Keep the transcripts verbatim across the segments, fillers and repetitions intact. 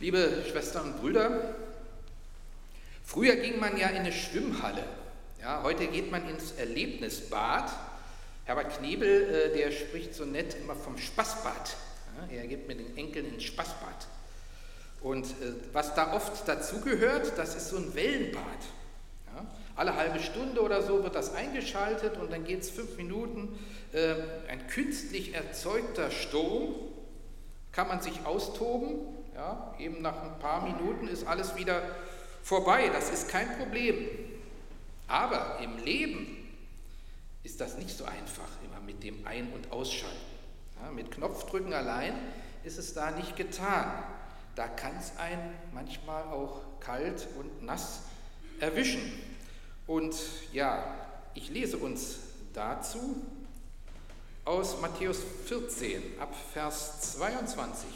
Liebe Schwestern und Brüder, früher ging man ja in eine Schwimmhalle. Ja, heute geht man ins Erlebnisbad. Herbert Knebel, äh, der spricht so nett immer vom Spaßbad. Ja, er geht mit den Enkeln ins Spaßbad. Und äh, was da oft dazugehört, das ist so ein Wellenbad. Ja, alle halbe Stunde oder so wird das eingeschaltet und dann geht es fünf Minuten. Äh, ein künstlich erzeugter Sturm, kann man sich austoben. Ja, eben nach ein paar Minuten ist alles wieder vorbei. Das ist kein Problem. Aber im Leben ist das nicht so einfach, immer mit dem Ein- und Ausschalten. Ja, mit Knopfdrücken allein ist es da nicht getan. Da kann es einen manchmal auch kalt und nass erwischen. Und ja, ich lese uns dazu aus Matthäus vierzehn, ab Vers zweiundzwanzig.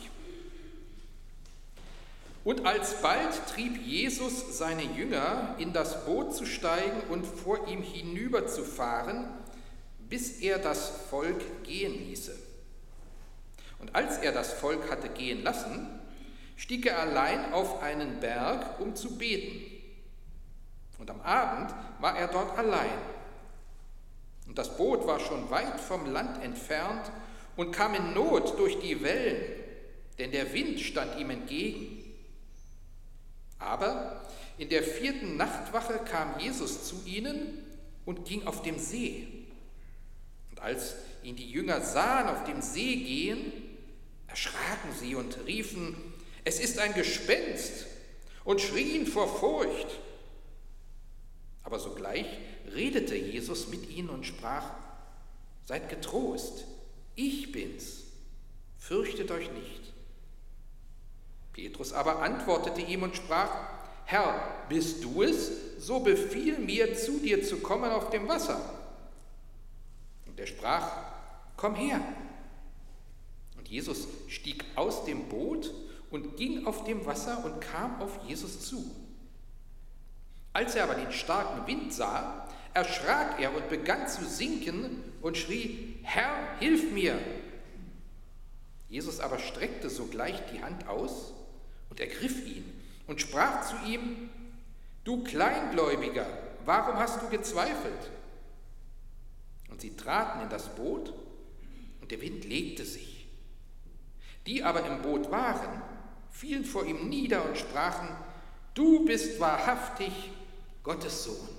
Und alsbald trieb Jesus seine Jünger, in das Boot zu steigen und vor ihm hinüber zu fahren, bis er das Volk gehen ließe. Und als er das Volk hatte gehen lassen, stieg er allein auf einen Berg, um zu beten. Und am Abend war er dort allein. Und das Boot war schon weit vom Land entfernt und kam in Not durch die Wellen, denn der Wind stand ihm entgegen. Aber in der vierten Nachtwache kam Jesus zu ihnen und ging auf dem See. Und als ihn die Jünger sahen auf dem See gehen, erschraken sie und riefen, es ist ein Gespenst, und schrien vor Furcht. Aber sogleich redete Jesus mit ihnen und sprach, seid getrost, ich bin's, fürchtet euch nicht. Petrus aber antwortete ihm und sprach, Herr, bist du es? So befiehl mir, zu dir zu kommen auf dem Wasser. Und er sprach, komm her. Und Jesus stieg aus dem Boot und ging auf dem Wasser und kam auf Jesus zu. Als er aber den starken Wind sah, erschrak er und begann zu sinken und schrie, Herr, hilf mir! Jesus aber streckte sogleich die Hand aus und ergriff ihn und sprach zu ihm, du Kleingläubiger, warum hast du gezweifelt? Und sie traten in das Boot und der Wind legte sich. Die aber im Boot waren, fielen vor ihm nieder und sprachen, du bist wahrhaftig Gottes Sohn.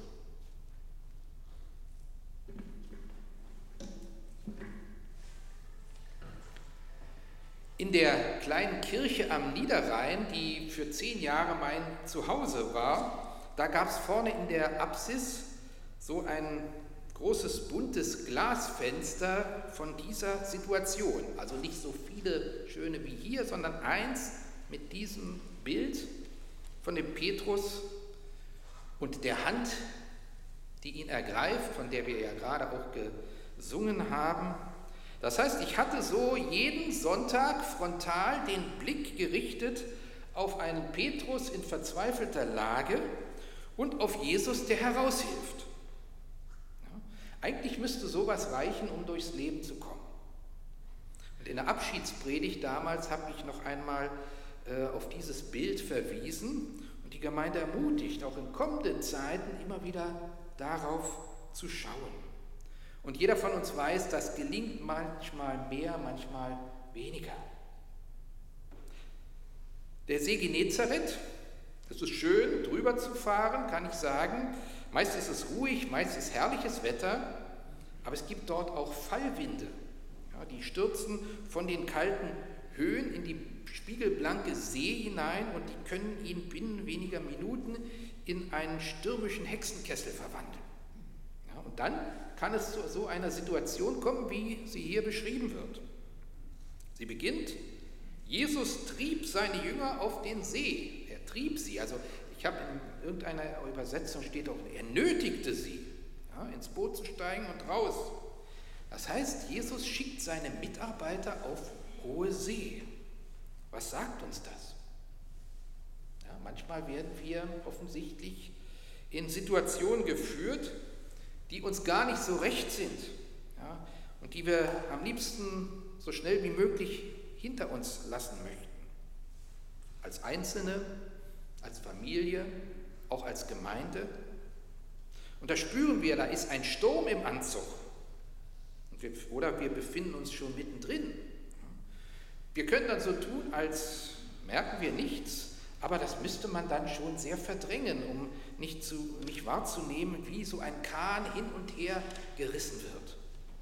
In der kleinen Kirche am Niederrhein, die für zehn Jahre mein Zuhause war, da gab es vorne in der Apsis so ein großes buntes Glasfenster von dieser Situation. Also nicht so viele schöne wie hier, sondern eins mit diesem Bild von dem Petrus und der Hand, die ihn ergreift, von der wir ja gerade auch gesungen haben. Das heißt, ich hatte so jeden Sonntag frontal den Blick gerichtet auf einen Petrus in verzweifelter Lage und auf Jesus, der heraushilft. Ja, eigentlich müsste sowas reichen, um durchs Leben zu kommen. Und in der Abschiedspredigt damals habe ich noch einmal äh, auf dieses Bild verwiesen und die Gemeinde ermutigt, auch in kommenden Zeiten immer wieder darauf zu schauen. Und jeder von uns weiß, das gelingt manchmal mehr, manchmal weniger. Der See Genezareth, es ist schön, drüber zu fahren, kann ich sagen. Meist ist es ruhig, meist ist herrliches Wetter, aber es gibt dort auch Fallwinde. Ja, die stürzen von den kalten Höhen in die spiegelblanke See hinein und die können ihn binnen weniger Minuten in einen stürmischen Hexenkessel verwandeln. Ja, und dann kann es zu so einer Situation kommen, wie sie hier beschrieben wird. Sie beginnt, Jesus trieb seine Jünger auf den See. Er trieb sie, also ich habe in irgendeiner Übersetzung steht auch, er nötigte sie, ja, ins Boot zu steigen und raus. Das heißt, Jesus schickt seine Mitarbeiter auf hohe See. Was sagt uns das? Ja, manchmal werden wir offensichtlich in Situationen geführt, die uns gar nicht so recht sind, ja, und die wir am liebsten so schnell wie möglich hinter uns lassen möchten. als Einzelne, als Familie, auch als Gemeinde. Und da spüren wir, da ist ein Sturm im Anzug. Und wir, oder wir befinden uns schon mittendrin. Wir können dann so tun, als merken wir nichts, aber das müsste man dann schon sehr verdrängen, um nicht, zu, nicht wahrzunehmen, wie so ein Kahn hin und her gerissen wird.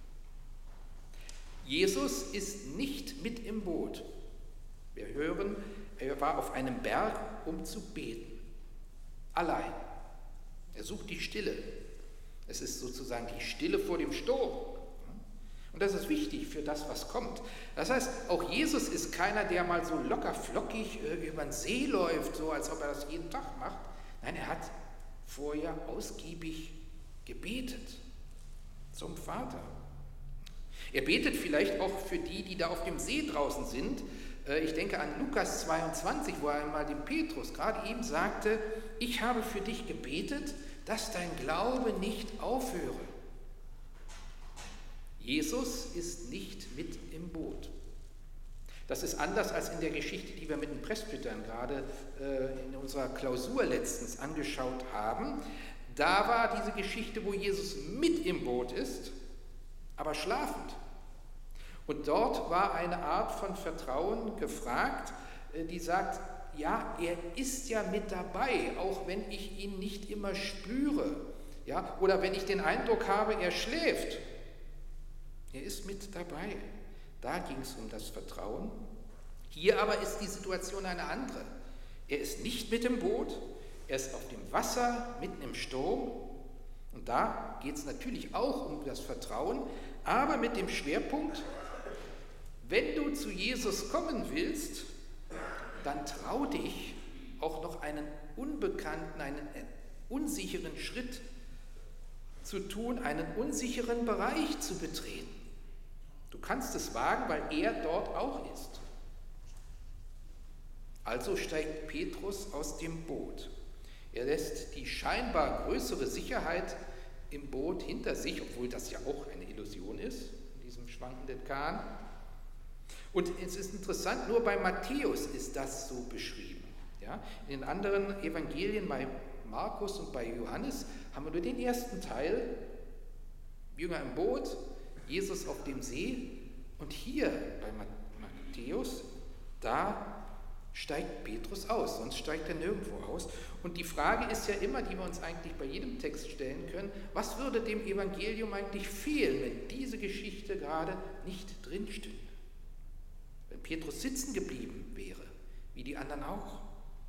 Jesus ist nicht mit im Boot. Wir hören, er war auf einem Berg, um zu beten. Allein. Er sucht die Stille. Es ist sozusagen die Stille vor dem Sturm. Und das ist wichtig für das, was kommt. Das heißt, auch Jesus ist keiner, der mal so locker flockig äh, über den See läuft, so als ob er das jeden Tag macht. Nein, er hat vorher ausgiebig gebetet zum Vater. Er betet vielleicht auch für die, die da auf dem See draußen sind. Äh, ich denke an Lukas zweiundzwanzig, wo er einmal dem Petrus gerade eben sagte, ich habe für dich gebetet, dass dein Glaube nicht aufhöre. Jesus ist nicht mit im Boot. Das ist anders als in der Geschichte, die wir mit den Presbytern gerade äh, in unserer Klausur letztens angeschaut haben. Da war diese Geschichte, wo Jesus mit im Boot ist, aber schlafend. Und dort war eine Art von Vertrauen gefragt, äh, die sagt, ja, er ist ja mit dabei, auch wenn ich ihn nicht immer spüre. Ja? Oder wenn ich den Eindruck habe, er schläft. Er ist mit dabei. Da ging es um das Vertrauen. Hier aber ist die Situation eine andere. Er ist nicht mit im Boot, er ist auf dem Wasser, mitten im Sturm. Und da geht es natürlich auch um das Vertrauen, aber mit dem Schwerpunkt, wenn du zu Jesus kommen willst, dann trau dich, auch noch einen unbekannten, einen unsicheren Schritt zu tun, einen unsicheren Bereich zu betreten. Du kannst es wagen, weil er dort auch ist. Also steigt Petrus aus dem Boot. Er lässt die scheinbar größere Sicherheit im Boot hinter sich, obwohl das ja auch eine Illusion ist, in diesem schwankenden Kahn. Und es ist interessant, nur bei Matthäus ist das so beschrieben. Ja? In den anderen Evangelien, bei Markus und bei Johannes, haben wir nur den ersten Teil, Jünger im Boot, Jesus auf dem See, und hier bei Matthäus, da steigt Petrus aus, sonst steigt er nirgendwo aus. Und die Frage ist ja immer, die wir uns eigentlich bei jedem Text stellen können, was würde dem Evangelium eigentlich fehlen, wenn diese Geschichte gerade nicht drinstünde? Wenn Petrus sitzen geblieben wäre, wie die anderen auch.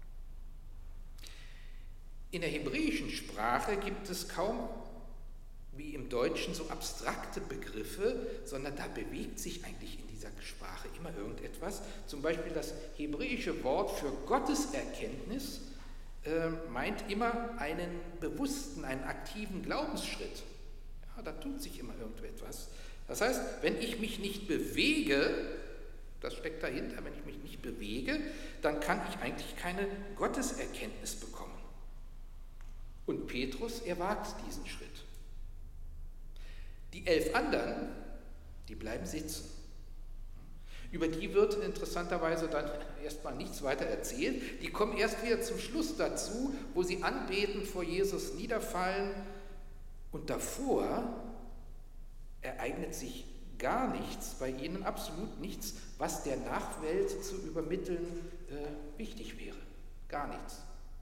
In der hebräischen Sprache gibt es kaum, wie im Deutschen, so abstrakte Begriffe, sondern da bewegt sich eigentlich in dieser Sprache immer irgendetwas. Zum Beispiel das hebräische Wort für Gotteserkenntnis äh, meint immer einen bewussten, einen aktiven Glaubensschritt. Ja, da tut sich immer irgendetwas. Das heißt, wenn ich mich nicht bewege, das steckt dahinter, wenn ich mich nicht bewege, dann kann ich eigentlich keine Gotteserkenntnis bekommen. Und Petrus, er wagt diesen Schritt. Die elf anderen, die bleiben sitzen. Über die wird interessanterweise dann erstmal nichts weiter erzählt. Die kommen erst wieder zum Schluss dazu, wo sie anbetend vor Jesus niederfallen. Und davor ereignet sich gar nichts bei ihnen, absolut nichts, was der Nachwelt zu übermitteln äh, wichtig wäre. Gar nichts.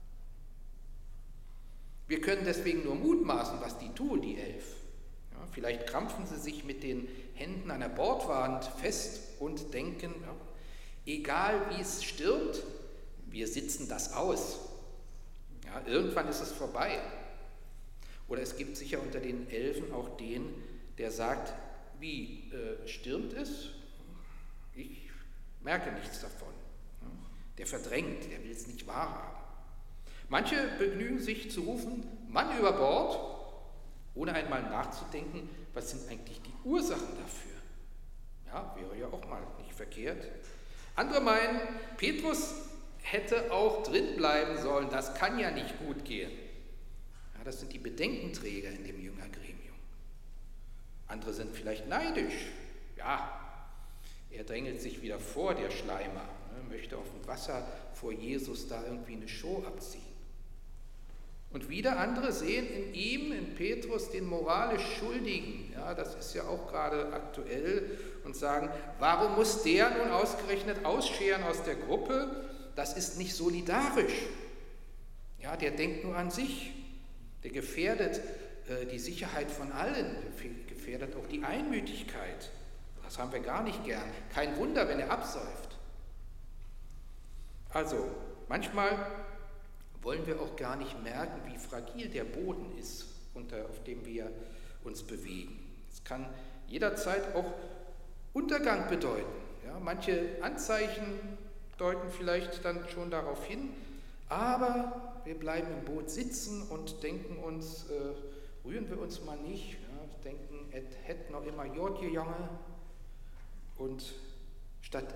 Wir können deswegen nur mutmaßen, was die tun, die elf. Ja, vielleicht krampfen sie sich mit den Händen an der Bordwand fest und denken, ja, egal wie es stürmt, wir sitzen das aus. Ja, irgendwann ist es vorbei. Oder es gibt sicher unter den Elfen auch den, der sagt, wie äh, stürmt es? Ich merke nichts davon. Ja, der verdrängt, der will es nicht wahrhaben. Manche begnügen sich zu rufen, Mann über Bord, ohne einmal nachzudenken, was sind eigentlich die Ursachen dafür. Ja, wäre ja auch mal nicht verkehrt. Andere meinen, Petrus hätte auch drin bleiben sollen, das kann ja nicht gut gehen. Ja, das sind die Bedenkenträger in dem Jüngergremium. Andere sind vielleicht neidisch. Ja, er drängelt sich wieder vor, der Schleimer. Er möchte auf dem Wasser vor Jesus da irgendwie eine Show abziehen. Und wieder andere sehen in ihm, in Petrus, den moralisch Schuldigen. Ja, das ist ja auch gerade aktuell und sagen, warum muss der nun ausgerechnet ausscheren aus der Gruppe? Das ist nicht solidarisch. Ja, der denkt nur an sich. Der gefährdet äh, die Sicherheit von allen, der gefährdet auch die Einmütigkeit. Das haben wir gar nicht gern. Kein Wunder, wenn er absäuft. Also, manchmal wollen wir auch gar nicht merken, wie fragil der Boden ist, unter, auf dem wir uns bewegen. Es kann jederzeit auch Untergang bedeuten. Ja, manche Anzeichen deuten vielleicht dann schon darauf hin, aber wir bleiben im Boot sitzen und denken uns, äh, rühren wir uns mal nicht, ja, denken, et het noch immer Jod Junge, und statt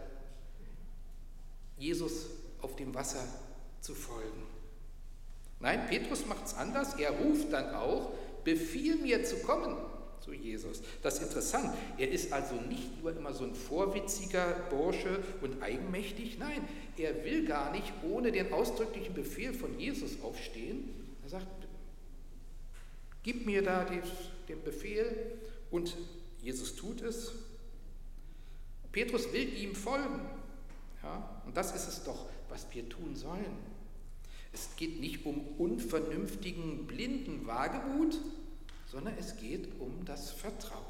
Jesus auf dem Wasser zu folgen. Nein, Petrus macht es anders. Er ruft dann auch, befiehl mir zu kommen zu Jesus. Das ist interessant. Er ist also nicht nur immer so ein vorwitziger Bursche und eigenmächtig. Nein, er will gar nicht ohne den ausdrücklichen Befehl von Jesus aufstehen. Er sagt, gib mir da den Befehl, und Jesus tut es. Petrus will ihm folgen. Ja, und das ist es doch, was wir tun sollen. Es geht nicht um unvernünftigen, blinden Wagemut, sondern es geht um das Vertrauen.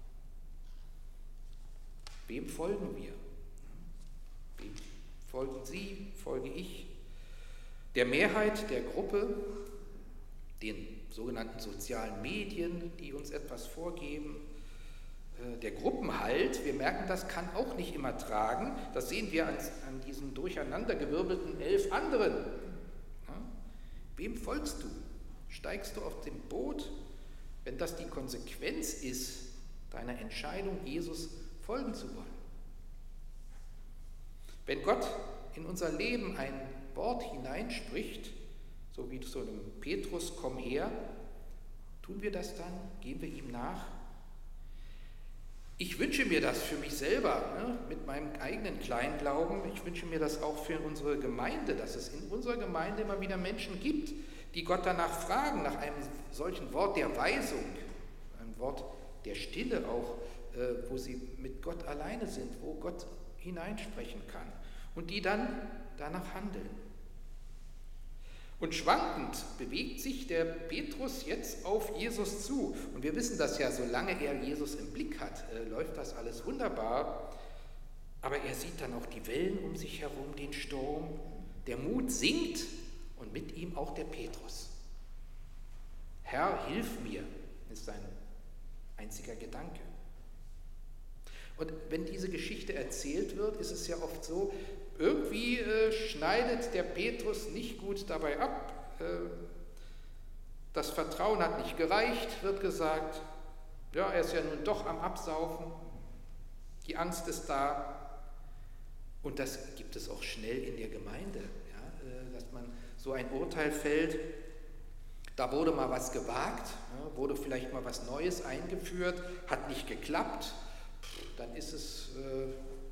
Wem folgen wir? Wem folgen Sie, folge ich? Der Mehrheit der Gruppe, den sogenannten sozialen Medien, die uns etwas vorgeben. Der Gruppenhalt, wir merken, das kann auch nicht immer tragen. Das sehen wir an, an diesen durcheinandergewirbelten elf anderen. Ja? Wem folgst du? Steigst du auf dem Boot, wenn das die Konsequenz ist deiner Entscheidung, Jesus folgen zu wollen? Wenn Gott in unser Leben ein Wort hineinspricht, so wie zu einem Petrus, komm her, tun wir das dann? Gehen wir ihm nach? Ich wünsche mir das für mich selber, ne, mit meinem eigenen Kleinglauben. Ich wünsche mir das auch für unsere Gemeinde, dass es in unserer Gemeinde immer wieder Menschen gibt, die Gott danach fragen, nach einem solchen Wort der Weisung, einem Wort der Stille auch, äh, wo sie mit Gott alleine sind, wo Gott hineinsprechen kann, und die dann danach handeln. Und schwankend bewegt sich der Petrus jetzt auf Jesus zu. Und wir wissen das ja, solange er Jesus im Blick hat, äh, läuft das alles wunderbar. Aber er sieht dann auch die Wellen um sich herum, den Sturm. Der Mut sinkt und mit ihm auch der Petrus. Herr, hilf mir, ist sein einziger Gedanke. Und wenn diese Geschichte erzählt wird, ist es ja oft so, irgendwie äh, schneidet der Petrus nicht gut dabei ab. Äh, das Vertrauen hat nicht gereicht, wird gesagt. Ja, er ist ja nun doch am Absaufen. Die Angst ist da. Und das gibt es auch schnell in der Gemeinde, ja, äh, dass man so ein Urteil fällt. Da wurde mal was gewagt, ja, wurde vielleicht mal was Neues eingeführt, hat nicht geklappt. Dann ist es äh,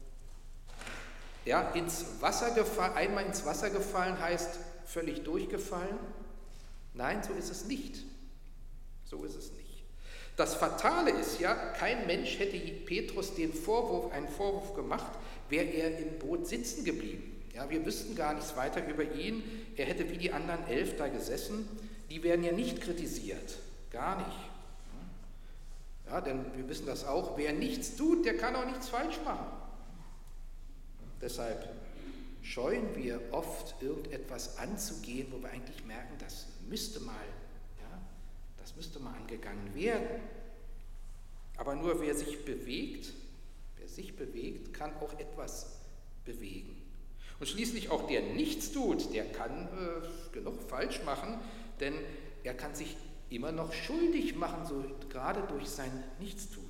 ja, ins Wasser gefallen, einmal ins Wasser gefallen heißt völlig durchgefallen. Nein, so ist es nicht. So ist es nicht. Das Fatale ist ja, kein Mensch hätte Petrus den Vorwurf, einen Vorwurf gemacht, wäre er im Boot sitzen geblieben. Ja, wir wüssten gar nichts weiter über ihn. Er hätte wie die anderen elf da gesessen. Die werden ja nicht kritisiert. Gar nicht. Ja, denn wir wissen das auch, wer nichts tut, der kann auch nichts falsch machen. Deshalb scheuen wir oft, irgendetwas anzugehen, wo wir eigentlich merken, das müsste mal, ja, das müsste mal angegangen werden. Aber nur wer sich bewegt, wer sich bewegt, kann auch etwas bewegen. Und schließlich auch der nichts tut, der kann äh, genug falsch machen, denn er kann sich immer noch schuldig machen, so gerade durch sein Nichtstun.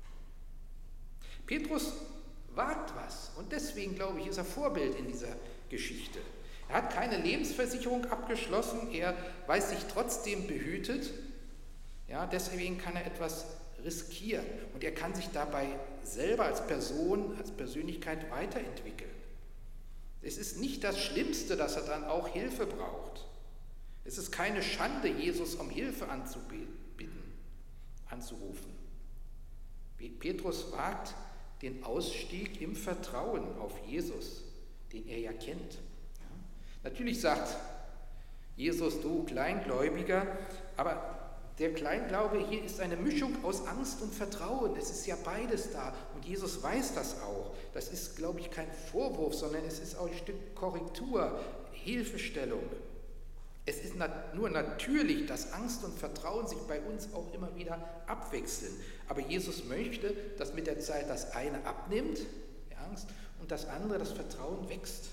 Petrus wagt was, und deswegen, glaube ich, ist er Vorbild in dieser Geschichte. Er hat keine Lebensversicherung abgeschlossen, er weiß sich trotzdem behütet, ja, deswegen kann er etwas riskieren, und er kann sich dabei selber als Person, als Persönlichkeit weiterentwickeln. Es ist nicht das Schlimmste, dass er dann auch Hilfe braucht. Es ist keine Schande, Jesus um Hilfe anzubitten, anzurufen. Petrus wagt den Ausstieg im Vertrauen auf Jesus, den er ja kennt. Ja. Natürlich sagt Jesus, du Kleingläubiger, aber der Kleinglaube hier ist eine Mischung aus Angst und Vertrauen. Es ist ja beides da und Jesus weiß das auch. Das ist, glaube ich, kein Vorwurf, sondern es ist auch ein Stück Korrektur, Hilfestellung. Es ist nur natürlich, dass Angst und Vertrauen sich bei uns auch immer wieder abwechseln. Aber Jesus möchte, dass mit der Zeit das eine abnimmt, die Angst, und das andere, das Vertrauen, wächst.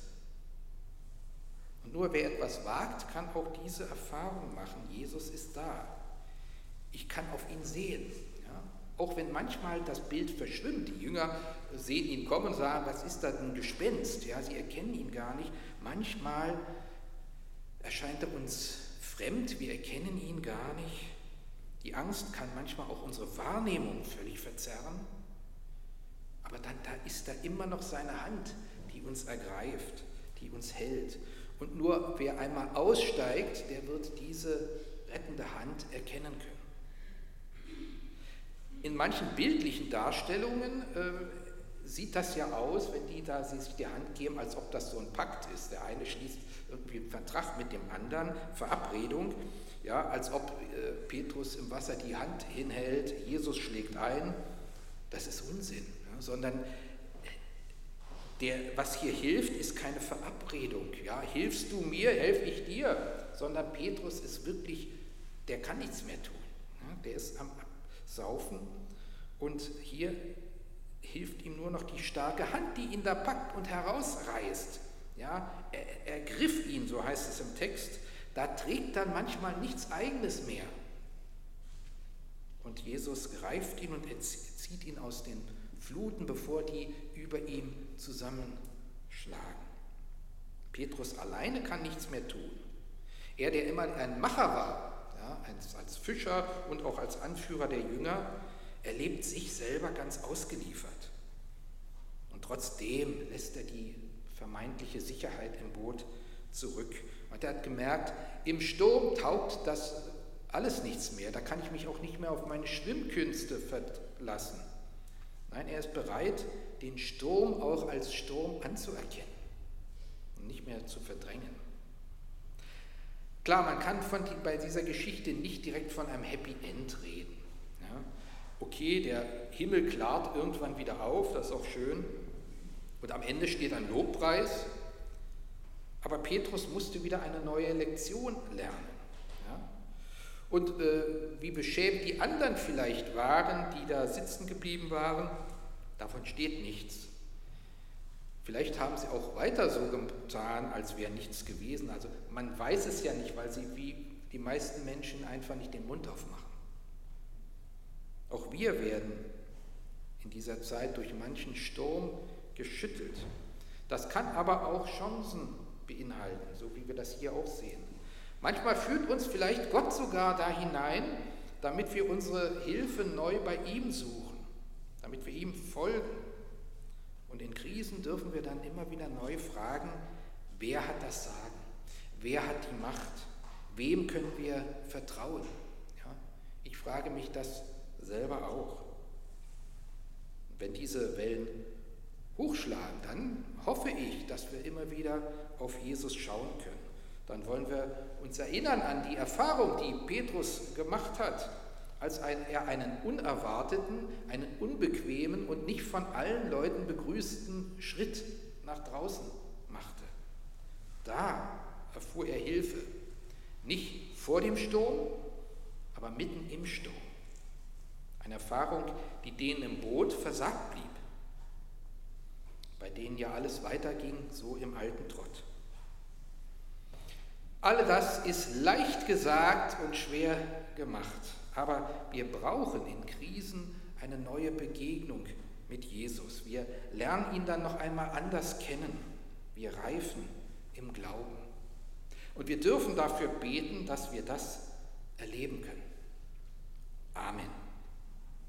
Und nur wer etwas wagt, kann auch diese Erfahrung machen. Jesus ist da. Ich kann auf ihn sehen. Ja? Auch wenn manchmal das Bild verschwimmt. Die Jünger sehen ihn kommen und sagen, was ist das, ein Gespenst? Ja, sie erkennen ihn gar nicht. Manchmal erscheint er uns fremd, wir erkennen ihn gar nicht. Die Angst kann manchmal auch unsere Wahrnehmung völlig verzerren. Aber dann da ist da immer noch seine Hand, die uns ergreift, die uns hält. Und nur wer einmal aussteigt, der wird diese rettende Hand erkennen können. In manchen bildlichen Darstellungen äh, sieht das ja aus, wenn die da sich die Hand geben, als ob das so ein Pakt ist. Der eine schließt irgendwie einen Vertrag mit dem anderen, Verabredung, ja, als ob äh, Petrus im Wasser die Hand hinhält, Jesus schlägt ein. Das ist Unsinn, ja, sondern der, was hier hilft, ist keine Verabredung. Ja, hilfst du mir, helfe ich dir, sondern Petrus ist wirklich, der kann nichts mehr tun. Ja, der ist am Saufen und hier hilft ihm nur noch die starke Hand, die ihn da packt und herausreißt. Ja, er, er griff ihn, so heißt es im Text, da trägt dann manchmal nichts Eigenes mehr. Und Jesus greift ihn und er zieht ihn aus den Fluten, bevor die über ihm zusammenschlagen. Petrus alleine kann nichts mehr tun. Er, der immer ein Macher war, ja, als, als Fischer und auch als Anführer der Jünger, erlebt sich selber ganz ausgeliefert. Und trotzdem lässt er die vermeintliche Sicherheit im Boot zurück. Und er hat gemerkt, im Sturm taugt das alles nichts mehr. Da kann ich mich auch nicht mehr auf meine Schwimmkünste verlassen. Nein, er ist bereit, den Sturm auch als Sturm anzuerkennen und nicht mehr zu verdrängen. Klar, man kann von, bei dieser Geschichte nicht direkt von einem Happy End reden. Ja, okay, der Himmel klart irgendwann wieder auf, das ist auch schön. Und am Ende steht ein Lobpreis. Aber Petrus musste wieder eine neue Lektion lernen. Ja? Und äh, wie beschämt die anderen vielleicht waren, die da sitzen geblieben waren, davon steht nichts. Vielleicht haben sie auch weiter so getan, als wäre nichts gewesen. Also man weiß es ja nicht, weil sie wie die meisten Menschen einfach nicht den Mund aufmachen. Auch wir werden in dieser Zeit durch manchen Sturm geschüttelt. Das kann aber auch Chancen beinhalten, so wie wir das hier auch sehen. Manchmal führt uns vielleicht Gott sogar da hinein, damit wir unsere Hilfe neu bei ihm suchen, damit wir ihm folgen. Und in Krisen dürfen wir dann immer wieder neu fragen, wer hat das Sagen? Wer hat die Macht? Wem können wir vertrauen? Ja, ich frage mich das selber auch. Wenn diese Wellen hochschlagen, dann hoffe ich, dass wir immer wieder auf Jesus schauen können. Dann wollen wir uns erinnern an die Erfahrung, die Petrus gemacht hat, als er einen unerwarteten, einen unbequemen und nicht von allen Leuten begrüßten Schritt nach draußen machte. Da erfuhr er Hilfe, nicht vor dem Sturm, aber mitten im Sturm. Eine Erfahrung, die denen im Boot versagt blieb, bei denen ja alles weiterging, so im alten Trott. All das ist leicht gesagt und schwer gemacht, aber wir brauchen in Krisen eine neue Begegnung mit Jesus. Wir lernen ihn dann noch einmal anders kennen. Wir reifen im Glauben. Und wir dürfen dafür beten, dass wir das erleben können. Amen.